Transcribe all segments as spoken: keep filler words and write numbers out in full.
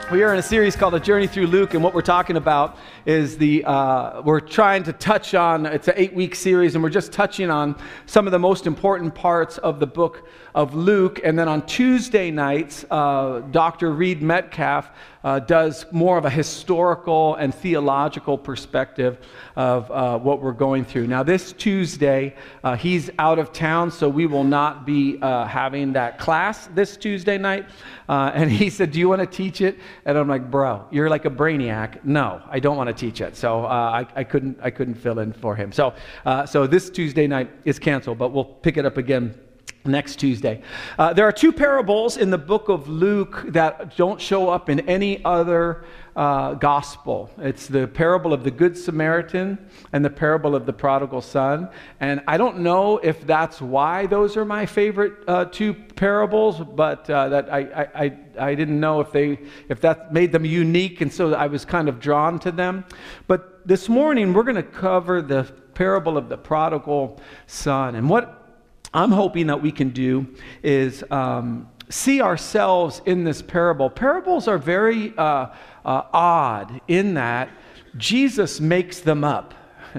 We are in a series called A Journey Through Luke, and what we're talking about is the, uh, we're trying to touch on, it's an eight-week series, and we're just touching on some of the most important parts of the book of Luke. And then on Tuesday nights, uh, Doctor Reed Metcalf uh, does more of a historical and theological perspective of uh, what we're going through. Now this Tuesday, uh, he's out of town, so we will not be uh, having that class this Tuesday night. Uh, and he said, do you want to teach it? And I'm like, bro, you're like a brainiac. No, I don't want to teach it. So uh, I, I couldn't I couldn't fill in for him. So uh, so this Tuesday night is canceled, but we'll pick it up again next Tuesday. Uh, there are two parables in the book of Luke that don't show up in any other uh, gospel. It's the parable of the Good Samaritan and the parable of the prodigal son. And I don't know if that's why those are my favorite uh, two parables, but uh, that I, I, I, I didn't know if they if that made them unique, and so I was kind of drawn to them. But this morning we're going to cover the parable of the prodigal son. And what I'm hoping that we can do is um, see ourselves in this parable. Parables are very uh, uh, odd in that Jesus makes them up.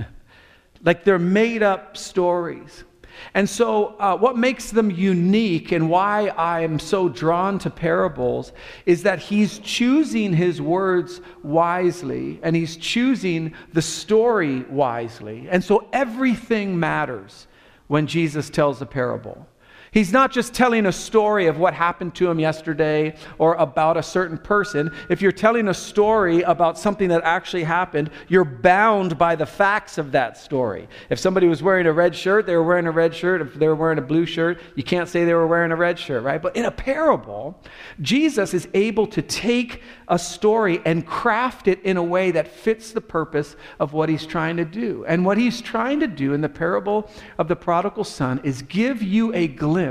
Like they're made up stories. And so uh, what makes them unique and why I'm so drawn to parables is that he's choosing his words wisely and he's choosing the story wisely. And so everything matters when Jesus tells a parable. He's not just telling a story of what happened to him yesterday or about a certain person. If you're telling a story about something that actually happened, you're bound by the facts of that story. If somebody was wearing a red shirt, they were wearing a red shirt. If they were wearing a blue shirt, you can't say they were wearing a red shirt, right? But in a parable, Jesus is able to take a story and craft it in a way that fits the purpose of what he's trying to do. And what he's trying to do in the parable of the prodigal son is give you a glimpse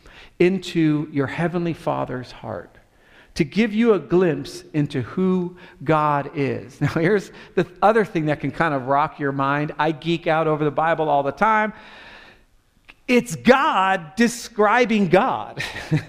into your heavenly Father's heart, to give you a glimpse into who God is. Now here's the other thing that can kind of rock your mind. I geek out over the Bible all the time. It's God describing God,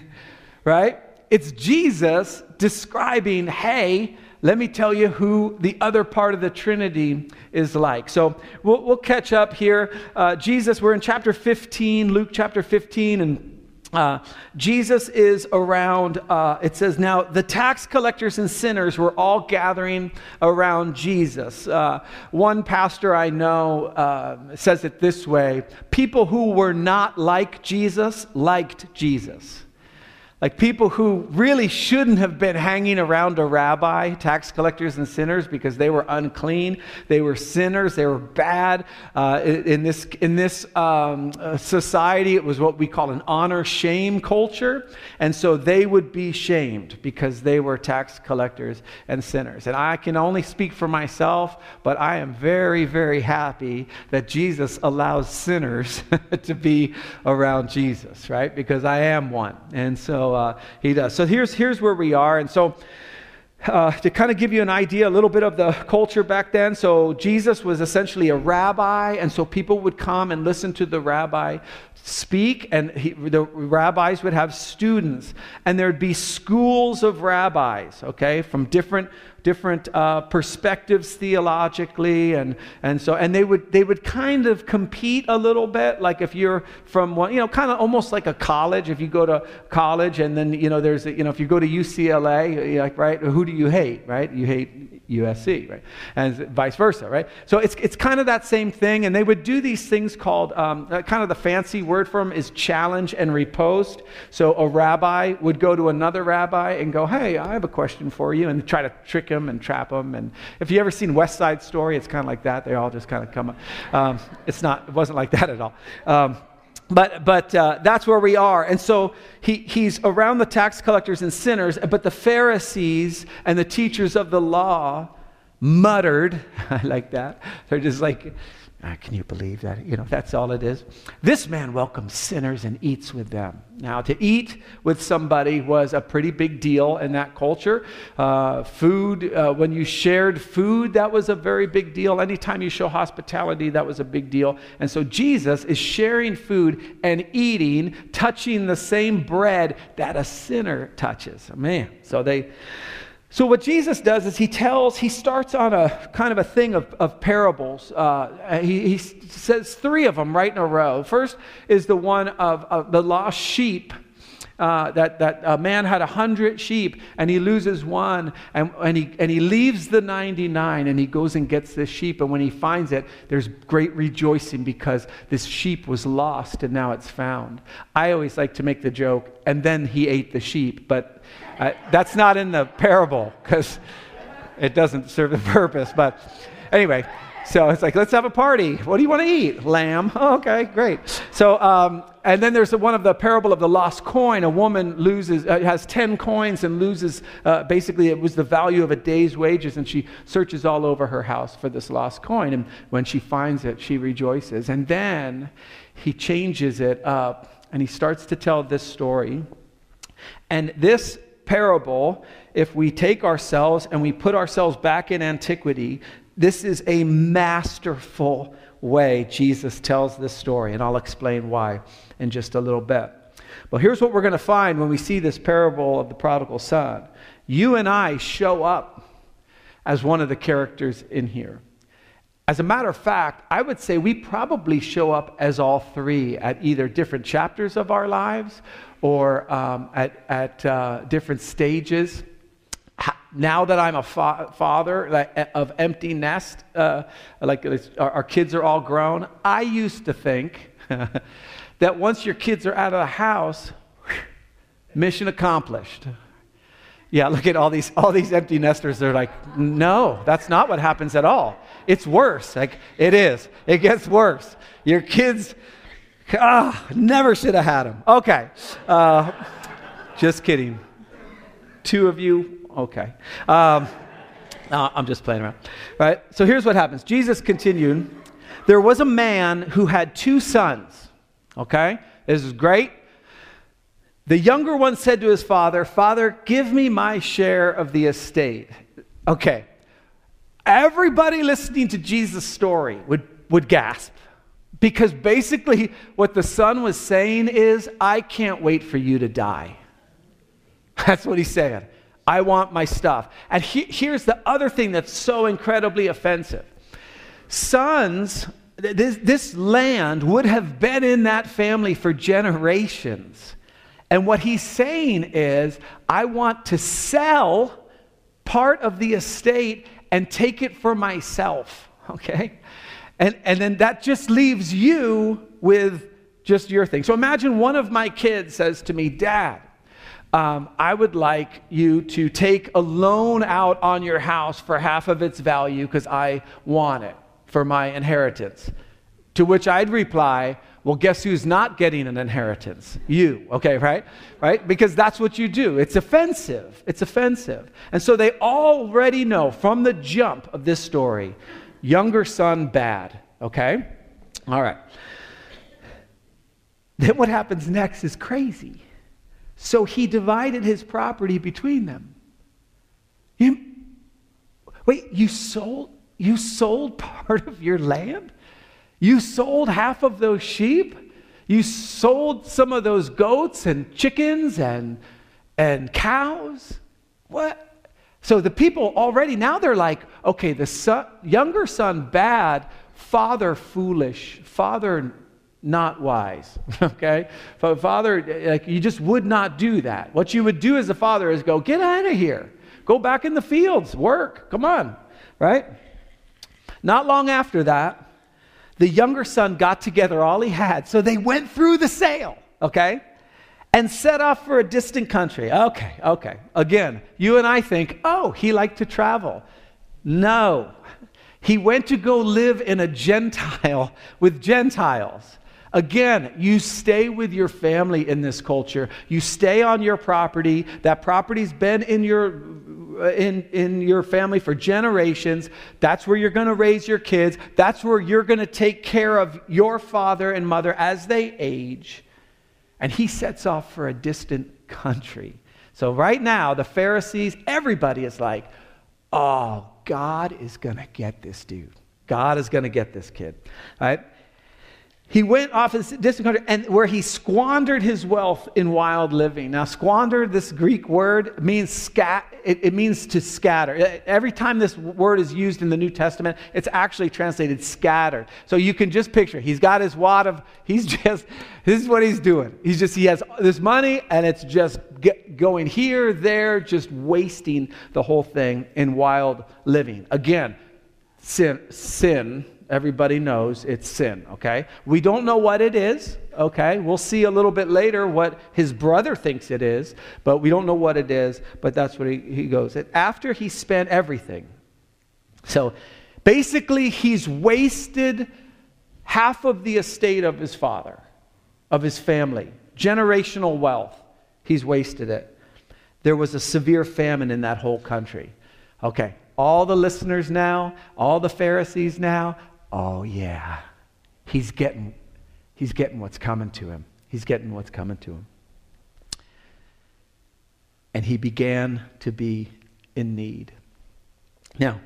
right? It's Jesus describing, hey, let me tell you who the other part of the Trinity is like. So we'll, we'll catch up here. Uh, Jesus, we're in chapter fifteen, Luke chapter fifteen, and uh, Jesus is around, uh, it says, now the tax collectors and sinners were all gathering around Jesus. Uh, one pastor I know uh, says it this way: people who were not like Jesus liked Jesus. Like people who really shouldn't have been hanging around a rabbi, tax collectors and sinners, because they were unclean, they were sinners, they were bad. Uh, in, in this in this um, uh, society, it was what we call an honor-shame culture, and so they would be shamed because they were tax collectors and sinners. And I can only speak for myself, but I am very, very happy that Jesus allows sinners to be around Jesus, right? Because I am one, and so. Uh, he does. So here's here's where we are. And so uh, to kind of give you an idea, a little bit of the culture back then. So Jesus was essentially a rabbi, and so people would come and listen to the rabbi speak, and he, the rabbis would have students, and there'd be schools of rabbis, okay, from different different uh, perspectives theologically, and and so and they would they would kind of compete a little bit. Like if you're from one, you know, kind of almost like a college. If you go to college, and then you know there's a, you know if you go to U C L A, you're like, right, who do you hate, right? You hate U S C, right? And vice versa, right? So it's it's kind of that same thing, and they would do these things called um, uh, kind of the fancy word for them is challenge and riposte. So a rabbi would go to another rabbi and go, hey, I have a question for you, and try to trick him and trap him. And if you ever seen West Side Story, it's kind of like that. They all just kind of come up. Um, it's not, it wasn't like that at all. Um, But but uh, that's where we are. And so he he's around the tax collectors and sinners, but the Pharisees and the teachers of the law muttered, I like that. They're just like, ah, can you believe that? You know, that's all it is. This man welcomes sinners and eats with them. Now, to eat with somebody was a pretty big deal in that culture. Uh, food, uh, when you shared food, that was a very big deal. Anytime you show hospitality, that was a big deal. And so Jesus is sharing food and eating, touching the same bread that a sinner touches. Man, so they... So what Jesus does is he tells, he starts on a kind of a thing of, of parables. Uh, he, he says three of them right in a row. First is the one of, of the lost sheep. Uh, that, that a man had a hundred sheep and he loses one and, and, he, and he leaves the ninety-nine and he goes and gets this sheep, and when he finds it, there's great rejoicing because this sheep was lost and now it's found. I always like to make the joke, and then he ate the sheep, but uh, that's not in the parable because it doesn't serve the purpose. But anyway, so it's like, let's have a party. What do you want to eat? Lamb. Oh, okay, great. So, um, and then there's one of the parable of the lost coin. A woman loses, uh, has ten coins and loses, uh, basically it was the value of a day's wages, and she searches all over her house for this lost coin. And when she finds it, she rejoices. And then he changes it up and he starts to tell this story. And this parable, if we take ourselves and we put ourselves back in antiquity, this is a masterful way Jesus tells this story, and I'll explain why in just a little bit. But here's what we're going to find when we see this parable of the prodigal son. You and I show up as one of the characters in here. As a matter of fact, I would say we probably show up as all three at either different chapters of our lives or um, at, at uh, different stages. Now that I'm a fa- father like, of empty nest, uh, like our, our kids are all grown, I used to think that once your kids are out of the house, mission accomplished. Yeah, look at all these all these empty nesters. They're like, no, that's not what happens at all. It's worse. Like it is. It gets worse. Your kids, ah, never should have had them. Okay, uh, just kidding. Two of you. Okay. Um, no, I'm just playing around. Right? So here's what happens. Jesus continued. There was a man who had two sons. Okay? This is great. The younger one said to his father, "Father, give me my share of the estate." Okay. Everybody listening to Jesus' story would, would gasp. Because basically what the son was saying is, I can't wait for you to die. That's what he's saying. I want my stuff. And he, here's the other thing that's so incredibly offensive. Sons, this, this land would have been in that family for generations. And what he's saying is, I want to sell part of the estate and take it for myself. Okay? And, and then that just leaves you with just your thing. So imagine one of my kids says to me, "Dad, Um, I would like you to take a loan out on your house for half of its value because I want it for my inheritance." To which I'd reply, well, guess who's not getting an inheritance? You, okay, right? Right? Because that's what you do. It's offensive. It's offensive. And so they already know from the jump of this story, younger son bad, okay? All right. Then what happens next is crazy. So he divided his property between them. You, wait, you sold, you sold part of your land? You sold half of those sheep? You sold some of those goats and chickens and, and cows? What? So the people already, now they're like, okay, the son, younger son bad, father foolish, father not wise, okay? Father, like, you just would not do that. What you would do as a father is go, get out of here. Go back in the fields, work, come on, right? Not long after that, the younger son got together all he had. So they went through the sale, okay? And set off for a distant country. Okay, okay. Again, you and I think, oh, he liked to travel. No. He went to go live in a Gentile with Gentiles. Again, you stay with your family in this culture. You stay on your property. That property's been in your in, in your family for generations. That's where you're going to raise your kids. That's where you're going to take care of your father and mother as they age. And he sets off for a distant country. So right now, the Pharisees, everybody is like, oh, God is going to get this dude. God is going to get this kid. All right? He went off his distant country, and where he squandered his wealth in wild living. Now, squandered, this Greek word, means scat. It, it means to scatter. Every time this word is used in the New Testament, it's actually translated scattered. So you can just picture, he's got his wad of, he's just, this is what he's doing. He's just, he has this money, and it's just get, going here, there, just wasting the whole thing in wild living. Again, sin, sin. Everybody knows it's sin, okay? We don't know what it is, okay? We'll see a little bit later what his brother thinks it is, but we don't know what it is, but that's what he, he goes. After he spent everything. So basically, he's wasted half of the estate of his father, of his family, generational wealth. He's wasted it. There was a severe famine in that whole country. Okay, all the listeners now, all the Pharisees now, oh yeah, he's getting, he's getting what's coming to him. He's getting what's coming to him. And he began to be in need. Now,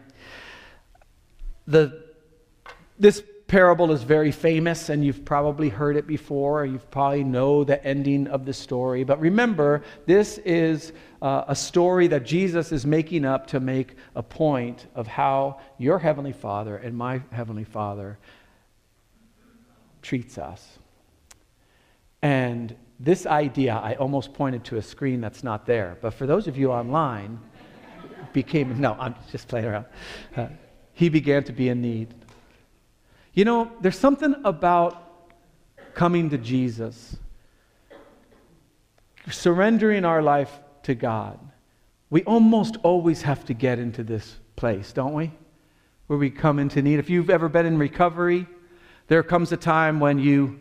the this parable is very famous, and you've probably heard it before. You probably know the ending of the story. But remember, this is uh, a story that Jesus is making up to make a point of how your Heavenly Father and my Heavenly Father treats us. And this idea, I almost pointed to a screen that's not there. But for those of you online, became, no, I'm just playing around. Uh, he began to be in need. You know, there's something about coming to Jesus, surrendering our life to God. We almost always have to get into this place, don't we? Where we come into need. If you've ever been in recovery, there comes a time when you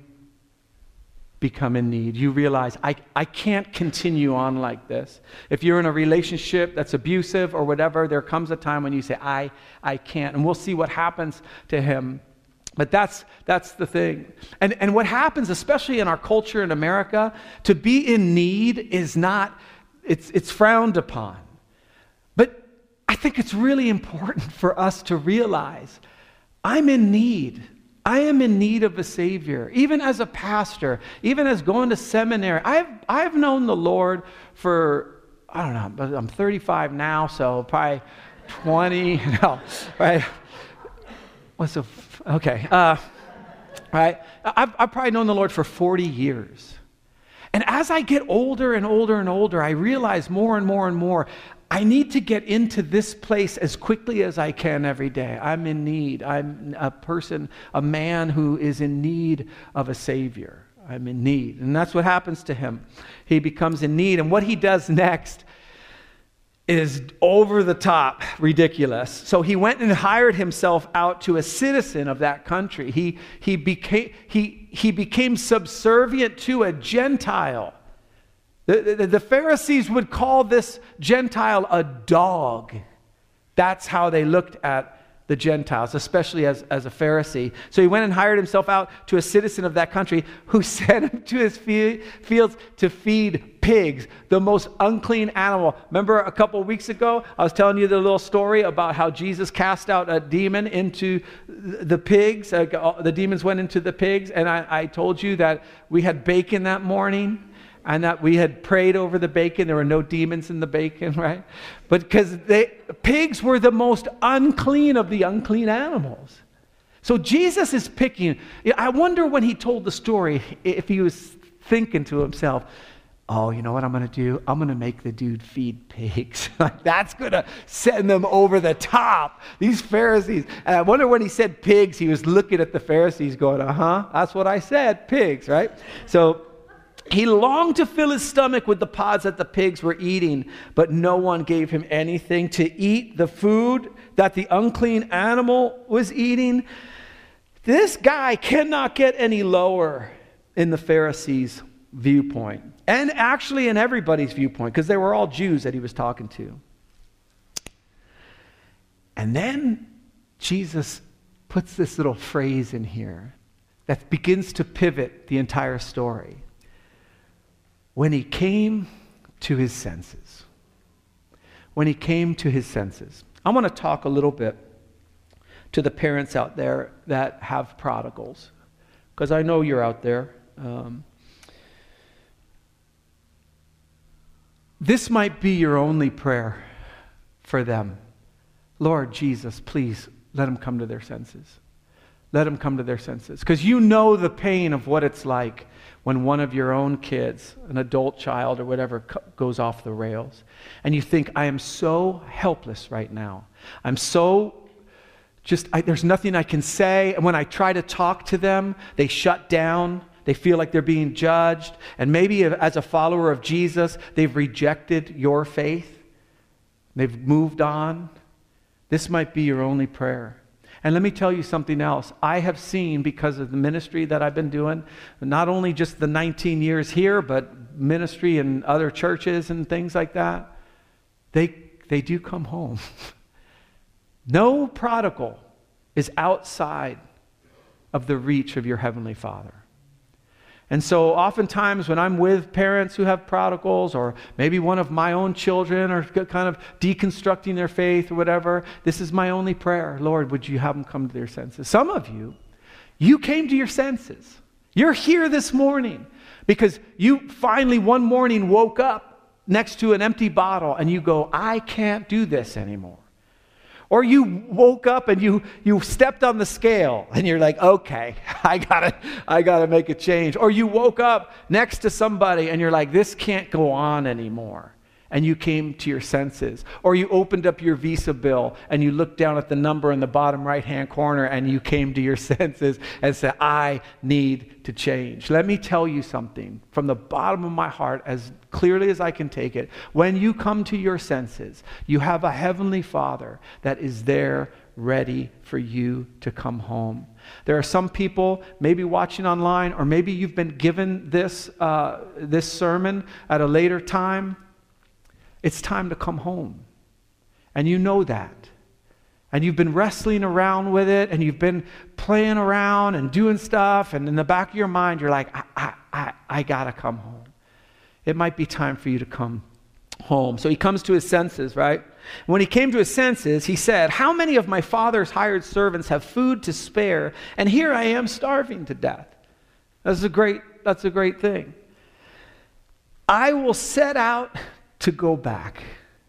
become in need. You realize, I, I can't continue on like this. If you're in a relationship that's abusive or whatever, there comes a time when you say, I, I can't. And we'll see what happens to him. But that's that's the thing. And and what happens, especially in our culture in America, to be in need is not, it's it's frowned upon. But I think it's really important for us to realize, I'm in need. I am in need of a Savior. Even as a pastor, even as going to seminary, I've I've known the Lord for, I don't know, but I'm thirty-five now, so probably twenty, no, right? What's a Okay, uh, right? I've, I've probably known the Lord for forty years. And as I get older and older and older, I realize more and more and more, I need to get into this place as quickly as I can every day. I'm in need. I'm a person, a man who is in need of a Savior. I'm in need. And that's what happens to him. He becomes in need. And what he does next is over the top ridiculous. So he went and hired himself out to a citizen of that country. He, he, became, he, he became subservient to a Gentile. The, the, the Pharisees would call this Gentile a dog. That's how they looked at the Gentiles, especially as, as a Pharisee. So he went and hired himself out to a citizen of that country who sent him to his fe- fields to feed pigs, the most unclean animal. Remember a couple of weeks ago, I was telling you the little story about how Jesus cast out a demon into the pigs. Uh, the demons went into the pigs, and I, I told you that we had bacon that morning. And that we had prayed over the bacon. There were no demons in the bacon, right? But because they pigs were the most unclean of the unclean animals. So Jesus is picking. I wonder when he told the story, if he was thinking to himself, oh, you know what I'm going to do? I'm going to make the dude feed pigs. Like, that's going to send them over the top. These Pharisees. And I wonder when he said pigs, he was looking at the Pharisees going, uh-huh, that's what I said, pigs, right? So he longed to fill his stomach with the pods that the pigs were eating, but no one gave him anything to eat the food that the unclean animal was eating. This guy cannot get any lower in the Pharisees' viewpoint, and actually in everybody's viewpoint, because they were all Jews that he was talking to. And then Jesus puts this little phrase in here that begins to pivot the entire story. When he came to his senses. When he came to his senses. I want to talk a little bit to the parents out there that have prodigals. because I know you're out there. Um, this might be your only prayer for them. Lord Jesus, please let them come to their senses. Let them come to their senses. Because you know the pain of what it's like when one of your own kids, an adult child or whatever, goes off the rails. And you think, I am so helpless right now. I'm so just, I, there's nothing I can say. And when I try to talk to them, they shut down. They feel like they're being judged. And maybe as a follower of Jesus, they've rejected your faith. They've moved on. This might be your only prayer. And let me tell you something else. I have seen, because of the ministry that I've been doing, not only just the nineteen years here, but ministry in other churches and things like that, they, they do come home. No prodigal is outside of the reach of your Heavenly Father. And so oftentimes when I'm with parents who have prodigals, or maybe one of my own children are kind of deconstructing their faith or whatever, this is my only prayer. Lord, would you have them come to their senses? Some of you, you came to your senses. You're here this morning because you finally one morning woke up next to an empty bottle and you go, I can't do this anymore. Or you woke up and you you stepped on the scale and you're like, okay, I gotta, I gotta make a change. Or you woke up next to somebody and you're like, this can't go on anymore. And you came to your senses. Or you opened up your Visa bill and you looked down at the number in the bottom right-hand corner and you came to your senses and said, I need to change. Let me tell you something from the bottom of my heart, as clearly as I can take it. When you come to your senses, you have a Heavenly Father that is there ready for you to come home. There are some people maybe watching online, or maybe you've been given this, uh, this sermon at a later time. It's time to come home. And you know that. And you've been wrestling around with it, and you've been playing around and doing stuff, and in the back of your mind, you're like, I, I, I, I gotta come home. It might be time for you to come home. So he comes to his senses, right? When he came to his senses, he said, how many of my father's hired servants have food to spare, and here I am starving to death? That's a great, that's a great thing. I will set out to go back.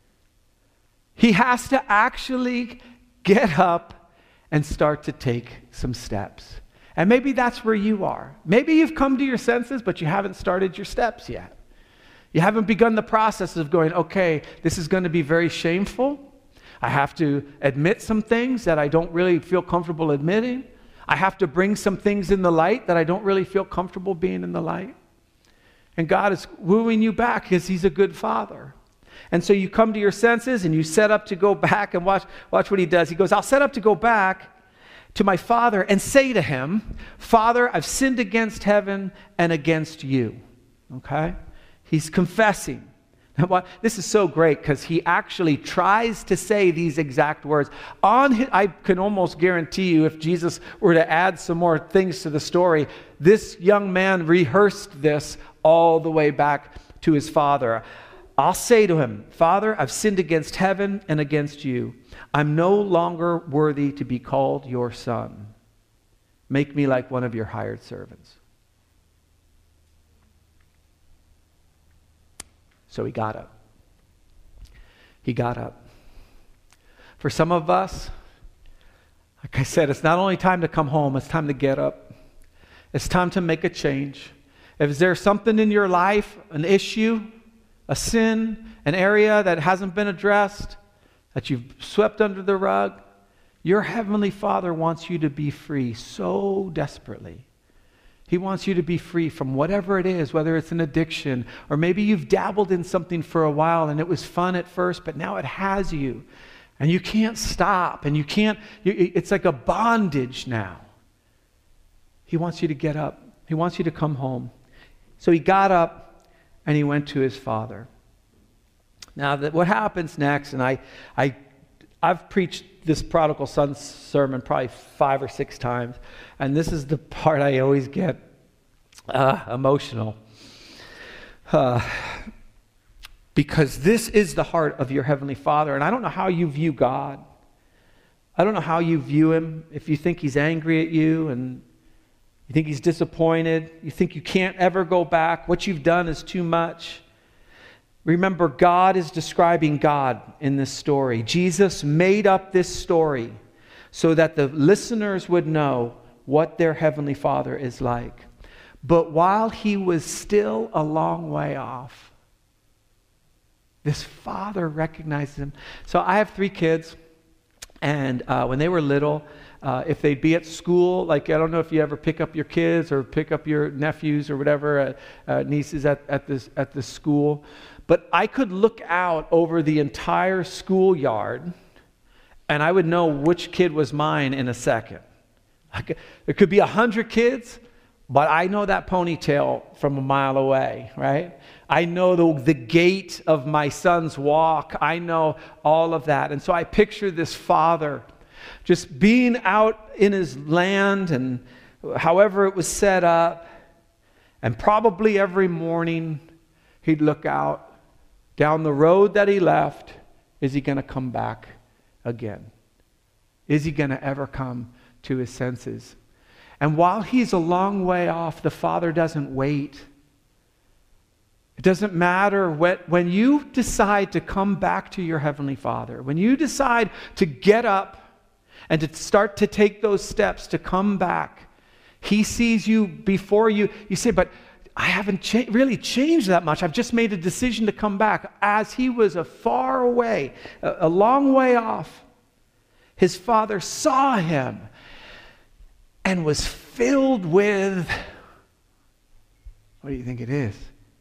He has to actually get up and start to take some steps. And maybe that's where you are. Maybe you've come to your senses, but you haven't started your steps yet. You haven't begun the process of going, okay, this is going to be very shameful. I have to admit some things that I don't really feel comfortable admitting. I have to bring some things in the light that I don't really feel comfortable being in the light. And God is wooing you back because he's a good father. And so you come to your senses and you set up to go back, and watch, watch what he does. He goes, I'll set up to go back to my father and say to him, Father, I've sinned against heaven and against you. Okay? He's confessing. Now, this is so great because he actually tries to say these exact words. On his, I can almost guarantee you, if Jesus were to add some more things to the story, this young man rehearsed this all the way back to his father. I'll say to him, Father, I've sinned against heaven and against you. I'm no longer worthy to be called your son. Make me like one of your hired servants. So he got up. He got up. For some of us, like I said, it's not only time to come home, it's time to get up. It's time to make a change. If there's something in your life, an issue, a sin, an area that hasn't been addressed, that you've swept under the rug, your Heavenly Father wants you to be free so desperately. He wants you to be free from whatever it is, whether it's an addiction, or maybe you've dabbled in something for a while and it was fun at first, but now it has you. And you can't stop, and you can't, you, it's like a bondage now. He wants you to get up. He wants you to come home. So he got up and he went to his father. Now, that what happens next, and I, I, I've preached this prodigal son sermon probably five or six times, and this is the part I always get uh, emotional. Uh, because this is the heart of your Heavenly Father, and I don't know how you view God. I don't know how you view him. If you think he's angry at you and You think he's disappointed. You think you can't ever go back. What you've done is too much. Remember, God is describing God in this story. Jesus made up this story so that the listeners would know what their Heavenly Father is like. But while he was still a long way off, this father recognizes him. So I have three kids, and uh, when they were little, uh, if they'd be at school, like I don't know if you ever pick up your kids or pick up your nephews or whatever, uh, uh, nieces at, at, this, at the school, but I could look out over the entire schoolyard, and I would know which kid was mine in a second. Could, there could be a hundred kids, but I know that ponytail from a mile away, right? I know the, the gait of my son's walk. I know all of that. And so I picture this father just being out in his land and however it was set up. And probably every morning he'd look out down the road that he left. Is he going to come back again? Is he going to ever come to his senses? And while he's a long way off, the Father doesn't wait. It doesn't matter what, when you decide to come back to your Heavenly Father, when you decide to get up and to start to take those steps to come back, he sees you before you. You say, but I haven't cha- really changed that much. I've just made a decision to come back. As he was a far away, a, a long way off, his Father saw him and was filled with, what do you think it is?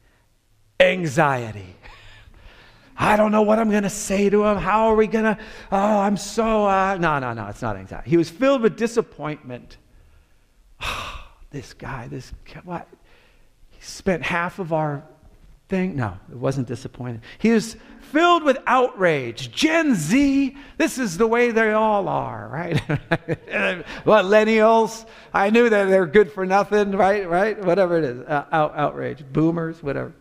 Anxiety. I don't know what I'm going to say to him. How are we going to, oh, I'm so, uh, no, no, no, it's not anxiety. He was filled with disappointment. Oh, this guy, this, what? He spent half of our thing. No, it wasn't disappointed. He was filled with outrage. Gen Z, this is the way they all are, right? Millennials, I knew that they're good for nothing, right? Right? Whatever it is, uh, out, outrage. Boomers, whatever.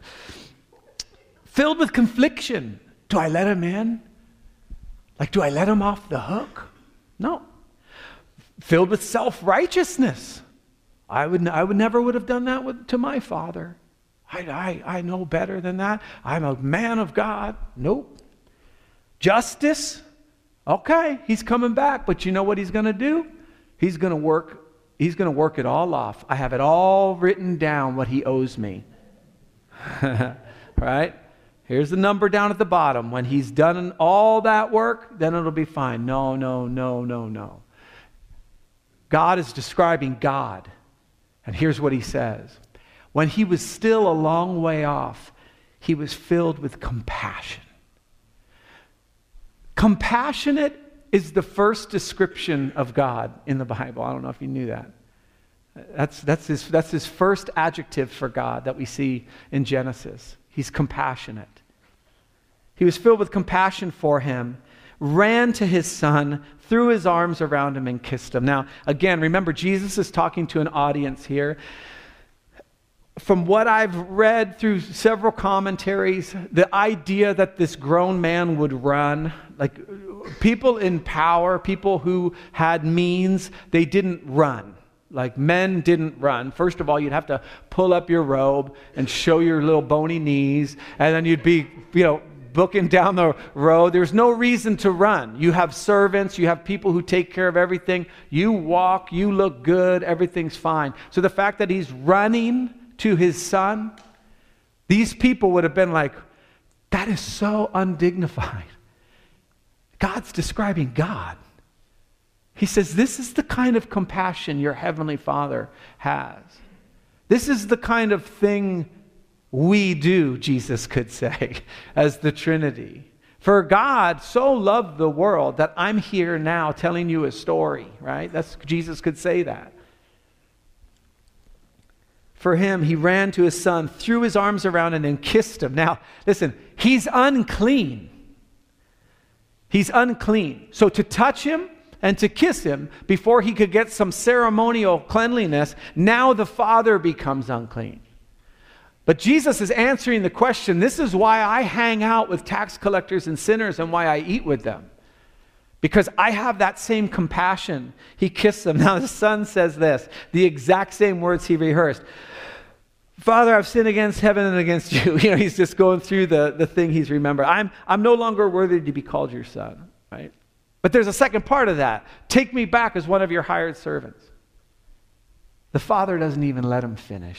Filled with confliction. Do I let him in? Like, do I let him off the hook? No. Filled with self-righteousness. I would, I would never would have done that with, to my father. I, I, I know better than that. I'm a man of God. Nope. Justice. Okay, he's coming back, but you know what he's going to do? He's going to work. He's going to work it all off. I have it all written down what he owes me. Right? Here's the number down at the bottom. When he's done all that work, then it'll be fine. No, no, no, no, no. God is describing God. And here's what he says. When he was still a long way off, he was filled with compassion. Compassionate is the first description of God in the Bible. I don't know if you knew that. That's, that's, his, that's his first adjective for God that we see in Genesis. He's compassionate. He was filled with compassion for him, ran to his son, threw his arms around him and kissed him. Now, again, remember, Jesus is talking to an audience here. From what I've read through several commentaries, the idea that this grown man would run, like people in power, people who had means, they didn't run. Like men didn't run. First of all, you'd have to pull up your robe and show your little bony knees, and then you'd be, you know, booking down the road. There's no reason to run. You have servants, you have people who take care of everything. You walk, you look good, everything's fine. So the fact that he's running to his son, these people would have been like, that is so undignified. God's describing God. He says, this is the kind of compassion your Heavenly Father has. This is the kind of thing we do, Jesus could say, as the Trinity. For God so loved the world that I'm here now telling you a story, right? That's, Jesus could say that. For him, he ran to his son, threw his arms around him and kissed him. Now, listen, he's unclean. He's unclean. So to touch him and to kiss him before he could get some ceremonial cleanliness, now the father becomes unclean. But Jesus is answering the question, this is why I hang out with tax collectors and sinners and why I eat with them. because I have that same compassion. He kissed him. Now the son says this, the exact same words he rehearsed. Father, I've sinned against heaven and against you. You know, he's just going through the, the thing he's remembered. I'm, I'm no longer worthy to be called your son, right? But there's a second part of that. Take me back as one of your hired servants. The father doesn't even let him finish.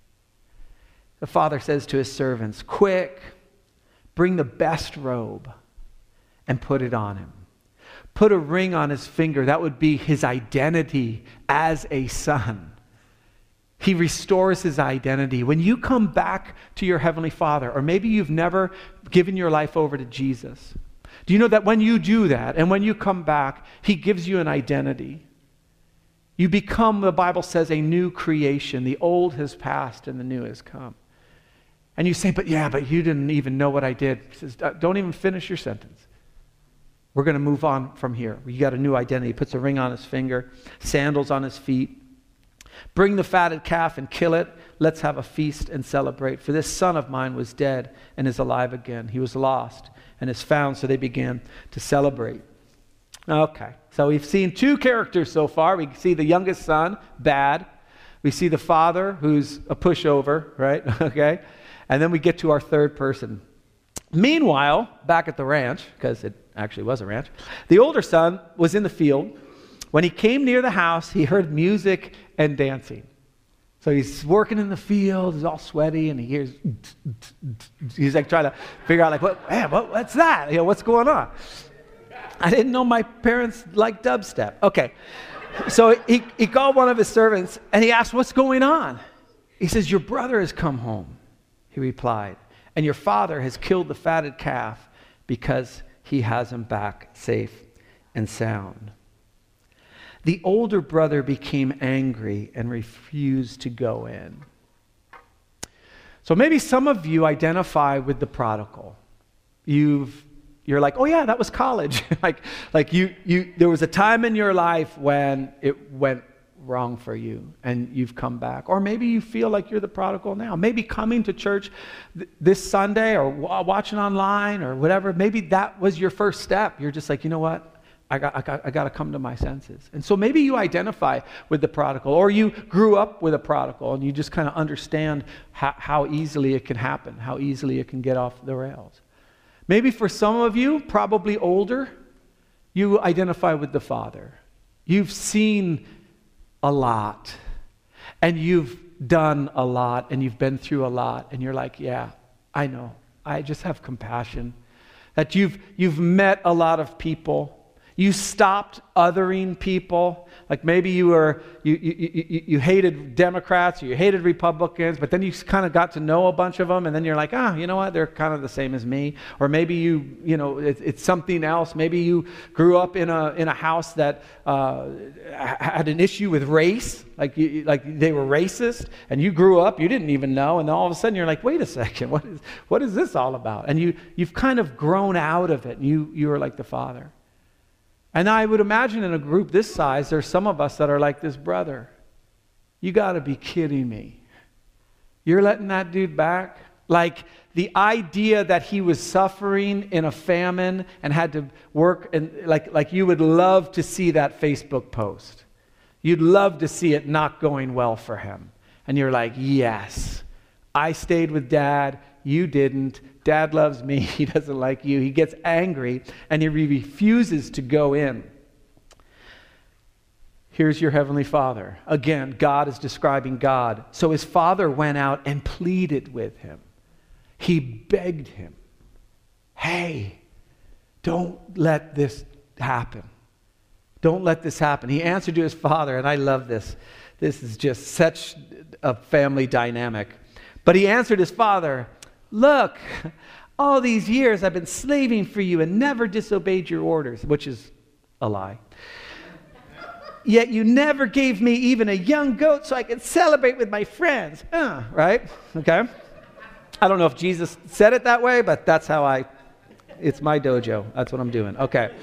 The father says to his servants, quick, bring the best robe and put it on him. Put a ring on his finger. That would be his identity as a son. He restores his identity. When you come back to your Heavenly Father, or maybe you've never given your life over to Jesus, do you know that when you do that, and when you come back, He gives you an identity? You become, the Bible says, a new creation. The old has passed and the new has come. And you say, but yeah, but you didn't even know what I did. He says, don't even finish your sentence. We're going to move on from here. You got a new identity. He puts a ring on his finger, sandals on his feet. Bring the fatted calf and kill it. Let's have a feast and celebrate. For this son of mine was dead and is alive again. He was lost and is found. So they began to celebrate. Okay, so we've seen two characters so far. We see the youngest son, bad. We see the father, who's a pushover, right? Okay, and then we get to our third person. Meanwhile, back at the ranch, because it actually was a ranch, the older son was in the field. When he came near the house, he heard music and dancing. So he's working in the field, he's all sweaty, and he hears, he's like trying to figure out, like, what, man, what, what's that? You know, what's going on? I didn't know my parents liked dubstep. Okay. So he, he called one of his servants, and he asked, what's going on? He says, your brother has come home, he replied, and your father has killed the fatted calf because he has him back safe and sound. The older brother became angry and refused to go in. So maybe some of you identify with the prodigal. You've, you're like, oh yeah, that was college. like, like you, you, there was a time in your life when it went wrong for you and you've come back. Or maybe you feel like you're the prodigal now. Maybe coming to church th- this Sunday or w- watching online or whatever, maybe that was your first step. You're just like, you know what? I got, I got, I got to come to my senses. And so maybe you identify with the prodigal, or you grew up with a prodigal and you just kind of understand how, how easily it can happen, how easily it can get off the rails. Maybe for some of you, probably older, you identify with the father. You've seen a lot and you've done a lot and you've been through a lot and you're like, yeah, I know. I just have compassion. That you've, you've met a lot of people. You stopped othering people. Like maybe you were you, you, you, you hated Democrats, or you hated Republicans, but then you kind of got to know a bunch of them, and then you're like, ah, you know what? They're kind of the same as me. Or maybe you, you know, it, it's something else. Maybe you grew up in a in a house that uh, had an issue with race, like you, like they were racist, and you grew up, you didn't even know, and then all of a sudden you're like, wait a second, what is what is this all about? And you you've kind of grown out of it. And you you are like the father. And I would imagine in a group this size, there's some of us that are like this brother. You got to be kidding me. You're letting that dude back? Like the idea that he was suffering in a famine and had to work, and like, like you would love to see that Facebook post. You'd love to see it not going well for him. And you're like, yes, I stayed with Dad. You didn't. Dad loves me. He doesn't like you. He gets angry and he refuses to go in. Here's your heavenly father. Again, God is describing God. So his father went out and pleaded with him. He begged him, hey, don't let this happen. Don't let this happen. He answered to his father, and I love this. This is just such a family dynamic. But he answered his father, look, all these years I've been slaving for you and never disobeyed your orders, which is a lie. Yet you never gave me even a young goat so I could celebrate with my friends. Uh, right? Okay? I don't know if Jesus said it that way, but that's how I, it's my dojo. That's what I'm doing. Okay.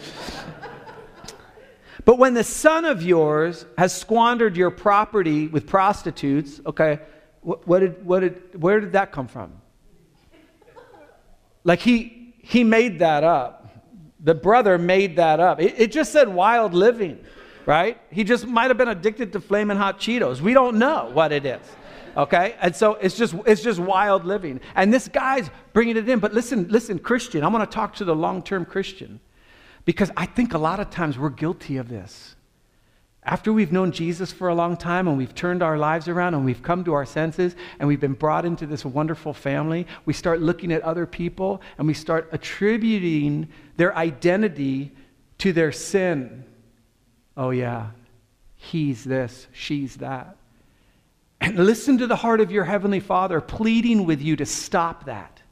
But when the son of yours has squandered your property with prostitutes, okay, what, what did, what did, where did that come from? Like he he made that up. The brother made that up. It, it just said wild living, right? He just might have been addicted to Flamin' Hot Cheetos. We don't know what it is, okay? And so it's just it's just wild living. And this guy's bringing it in. But listen, listen, Christian, I'm going to talk to the long-term Christian, because I think a lot of times we're guilty of this. After we've known Jesus for a long time and we've turned our lives around and we've come to our senses and we've been brought into this wonderful family, we start looking at other people and we start attributing their identity to their sin. Oh yeah, he's this, she's that. And listen to the heart of your Heavenly Father pleading with you to stop that.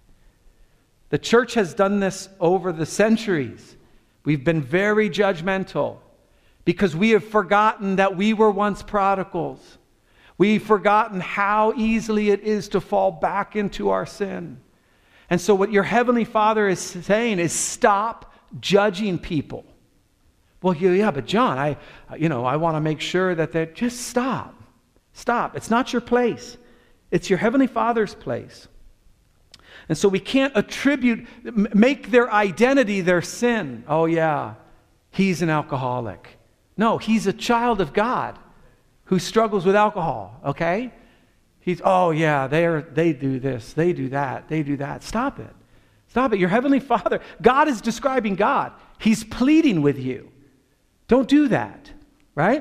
The church has done this over the centuries. We've been very judgmental, because we have forgotten that we were once prodigals. We've forgotten how easily it is to fall back into our sin. And so what your Heavenly Father is saying is stop judging people. Well, yeah, yeah, but John, I, you know, I want to make sure that they're, just stop. Stop. It's not your place. It's your Heavenly Father's place. And so we can't attribute, make their identity their sin. Oh yeah, he's an alcoholic. No, he's a child of God who struggles with alcohol, okay? He's, oh yeah, they are, they do this, they do that, they do that. Stop it. Stop it. Your Heavenly Father, God is describing God. He's pleading with you. Don't do that, right?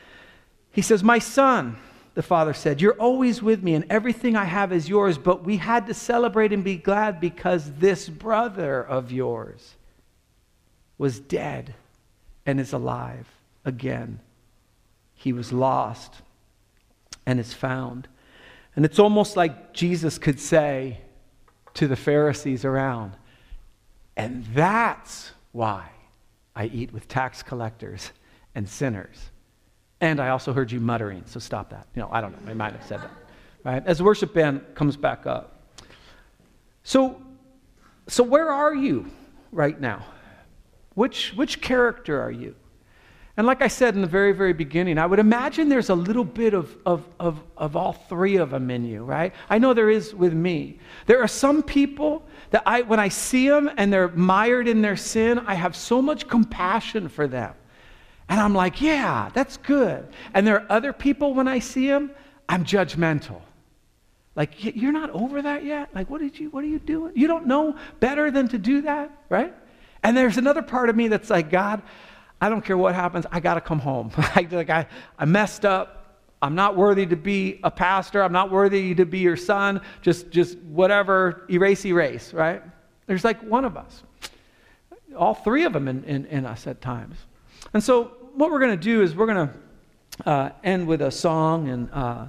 He says, my son, the father said, you're always with me and everything I have is yours, but we had to celebrate and be glad because this brother of yours was dead and is alive again. He was lost and is found. And it's almost like Jesus could say to the Pharisees around, and that's why I eat with tax collectors and sinners. And I also heard you muttering, so stop that. You know, I don't know, I might have said that. Right? As the worship band comes back up. So, so where are you right now? Which, which character are you? And like I said in the very, very beginning, I would imagine there's a little bit of, of, of, of all three of them in you, right? I know there is with me. There are some people that I, when I see them and they're mired in their sin, I have so much compassion for them. And I'm like, yeah, that's good. And there are other people, when I see them, I'm judgmental. Like, you're not over that yet? Like, what did you, what are you doing? You don't know better than to do that, right? And there's another part of me that's like, God, I don't care what happens. I got to come home. like, like I, I messed up. I'm not worthy to be a pastor. I'm not worthy to be your son. Just, just whatever, erase, erase, right? There's like one of us. All three of them in, in, in us at times. And so what we're going to do is we're going to uh, end with a song. And, uh,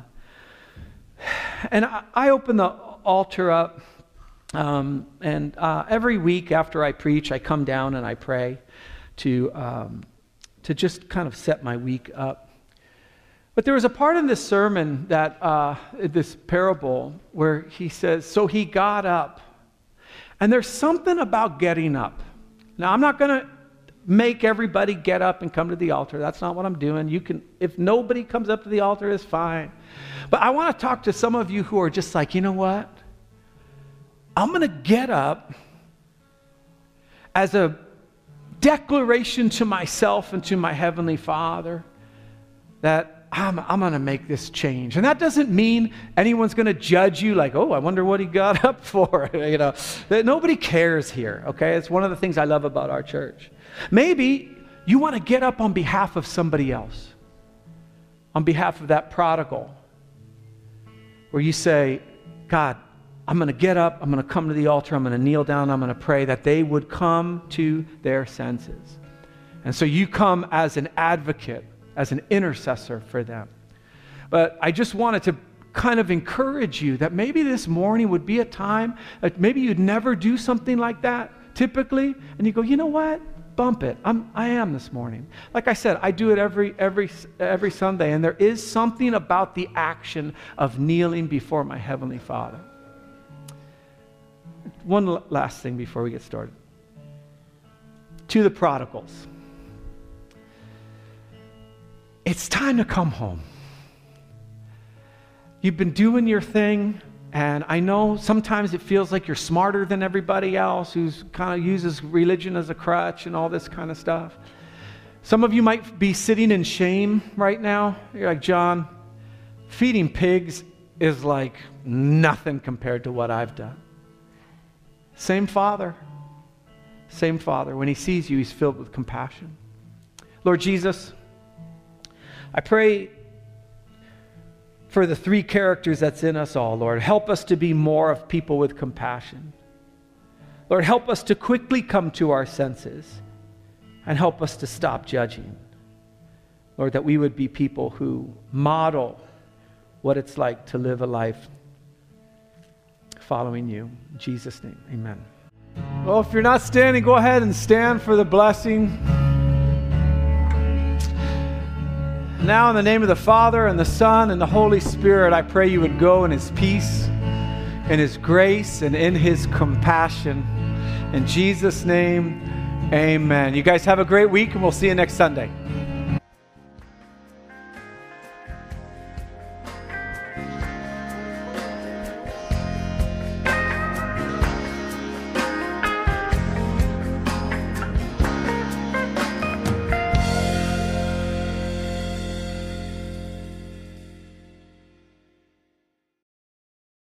and I, I open the altar up. Um, and uh, every week after I preach, I come down and I pray to um, to just kind of set my week up. But there was a part in this sermon, that uh, this parable, where he says, so he got up. And there's something about getting up. Now, I'm not going to make everybody get up and come to the altar. That's not what I'm doing. You can, if nobody comes up to the altar, it's fine. But I want to talk to some of you who are just like, you know what? I'm going to get up as a declaration to myself and to my Heavenly Father that I'm, I'm going to make this change. And that doesn't mean anyone's going to judge you like, oh, I wonder what he got up for. you know, that nobody cares here, okay? It's one of the things I love about our church. Maybe you want to get up on behalf of somebody else, on behalf of that prodigal, where you say, God, I'm going to get up, I'm going to come to the altar, I'm going to kneel down, I'm going to pray that they would come to their senses. And so you come as an advocate, as an intercessor for them. But I just wanted to kind of encourage you that maybe this morning would be a time that maybe you'd never do something like that typically, and you go, you know what? Bump it. I'm, I am this morning. Like I said, I do it every every every Sunday, and there is something about the action of kneeling before my Heavenly Father. One l- last thing before we get started. To the prodigals. It's time to come home. You've been doing your thing. And I know sometimes it feels like you're smarter than everybody else who's kind of uses religion as a crutch and all this kind of stuff. Some of you might be sitting in shame right now. You're like, John, feeding pigs is like nothing compared to what I've done. Same Father. Same Father. When he sees you, he's filled with compassion. Lord Jesus, I pray for the three characters that's in us all, Lord. Help us to be more of people with compassion. Lord, help us to quickly come to our senses and help us to stop judging. Lord, that we would be people who model what it's like to live a life following you. In Jesus' name, amen. Well, if you're not standing, go ahead and stand for the blessing. Now, in the name of the Father, and the Son, and the Holy Spirit, I pray you would go in his peace, in his grace, and in his compassion. In Jesus' name, amen. You guys have a great week, and we'll see you next Sunday.